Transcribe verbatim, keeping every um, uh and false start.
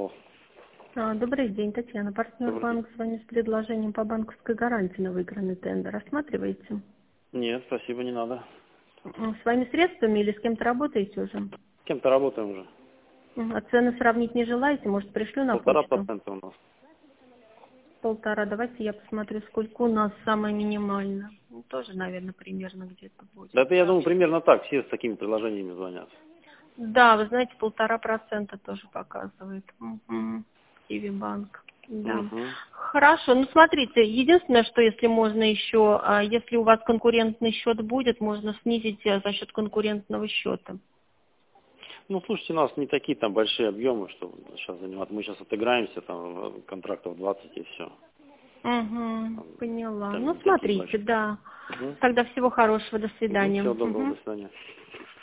алло. А, Добрый день, Татьяна. Партнер Добрый день. банк с вами с предложением по банковской гарантии на выигранный тендер. Рассматриваете? Нет, спасибо, не надо. М, С вами средствами или с кем-то работаете уже? С кем-то работаем уже. М, А цены сравнить не желаете? Может, пришлю на Полтора почту? процента у нас. Полтора. Давайте я посмотрю, сколько у нас самое минимальное. Ну, тоже, наверное, примерно где-то будет. Да это, я думаю, примерно так. Все с такими предложениями звонят. Да, вы знаете, полтора процента тоже показывает. Мгм. Киви банк. Да. Угу. Хорошо, ну смотрите, единственное, что если можно еще, а, если у вас конкурентный счет будет, можно снизить э, за счет конкурентного счета. Ну, слушайте, у нас не такие там большие объемы, что сейчас занимать. Мы сейчас отыграемся, там, контрактов двадцать и все. Угу, поняла. Там Ну не такие смотрите, большие. да. Угу. Тогда всего хорошего, до Угу. свидания. Всего доброго, Мгм. до свидания.